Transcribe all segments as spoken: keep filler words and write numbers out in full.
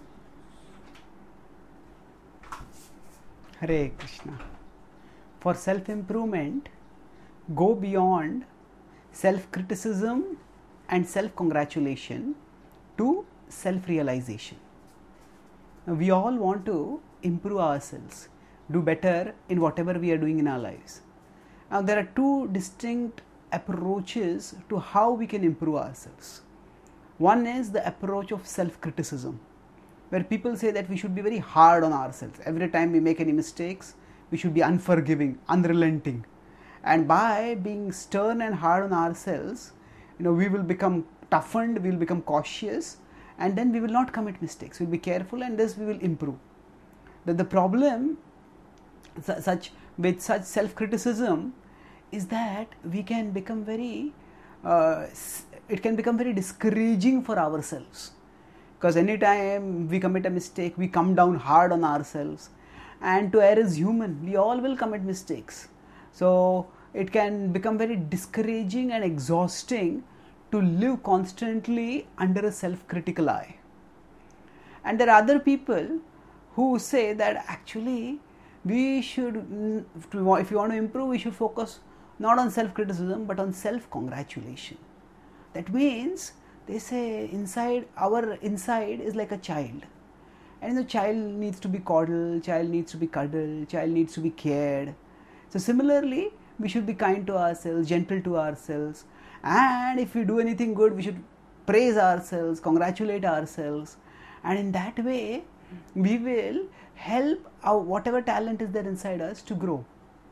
Hare Krishna. For self-improvement, go beyond self-criticism and self-congratulation to self-realization. Now, we all want to improve ourselves, do better in whatever we are doing in our lives. Now, there are two distinct approaches to how we can improve ourselves. One is the approach of self-criticism, where people say that we should be very hard on ourselves. Every time we make any mistakes, we should be unforgiving, unrelenting. And by being stern and hard on ourselves, you know, we will become toughened, we will become cautious, and then we will not commit mistakes. We will be careful, and thus we will improve. The, the problem such with such self-criticism is that we can become very, uh, it can become very discouraging for ourselves. Because anytime we commit a mistake, we come down hard on ourselves. And to err is human. We all will commit mistakes. So it can become very discouraging and exhausting to live constantly under a self-critical eye. And there are other people who say that actually we should, if you want to improve, we should focus not on self-criticism but on self-congratulation. That means they say inside, our inside is like a child. And the child needs to be coddled, child needs to be cuddled, child needs to be cared. So similarly, we should be kind to ourselves, gentle to ourselves. And if we do anything good, we should praise ourselves, congratulate ourselves. And in that way, we will help our whatever talent is there inside us to grow.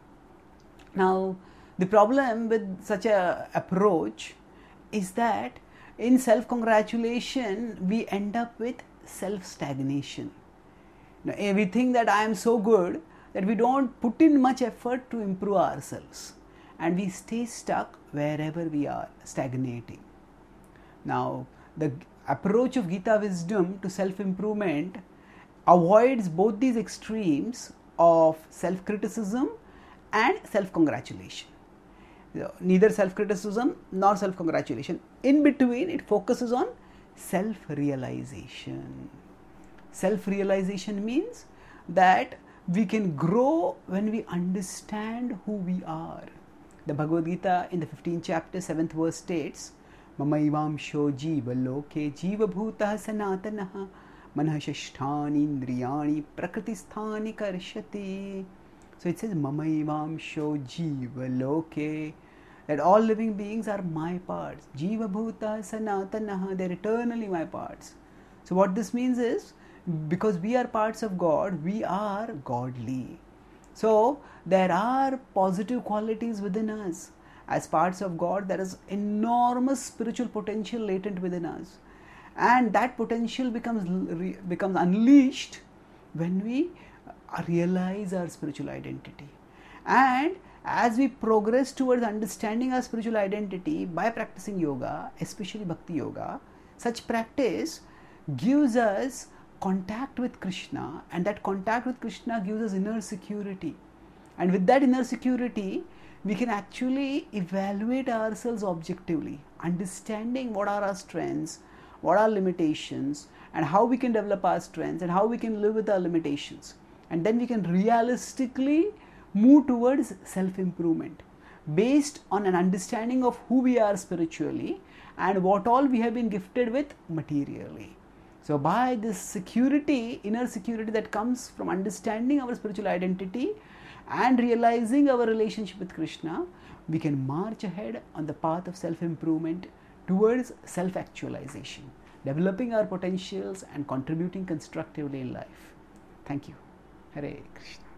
Now, the problem with such a approach is that in self-congratulation, we end up with self-stagnation. Now, we think that I am so good that we don't put in much effort to improve ourselves, and we stay stuck wherever we are, stagnating. Now, the approach of Gita wisdom to self-improvement avoids both these extremes of self-criticism and self-congratulation. Neither self-criticism nor self-congratulation. In between, it focuses on self-realization. Self-realization means that we can grow when we understand who we are. The Bhagavad Gita in the fifteenth chapter, seventh verse states, Mamaivamsho jiva loke jiva bhutah sanatanaha manah shasthani indriyani prakritisthani karshati. So it says Mamaivamsho jiva loke, that all living beings are my parts. Jiva bhuta sanatanaha, they are eternally my parts. So what this means is, because we are parts of God, we are godly. So there are positive qualities within us. As parts of God, there is enormous spiritual potential latent within us. And that potential becomes, becomes unleashed when we realize our spiritual identity. And as we progress towards understanding our spiritual identity by practicing yoga, especially Bhakti Yoga, such practice gives us contact with Krishna, and that contact with Krishna gives us inner security. And with that inner security, we can actually evaluate ourselves objectively, understanding what are our strengths, what are limitations, and how we can develop our strengths, and how we can live with our limitations. And then we can realistically move towards self-improvement based on an understanding of who we are spiritually and what all we have been gifted with materially. So by this security, inner security that comes from understanding our spiritual identity and realizing our relationship with Krishna, we can march ahead on the path of self-improvement towards self-actualization, developing our potentials and contributing constructively in life. Thank you. Hare Krishna.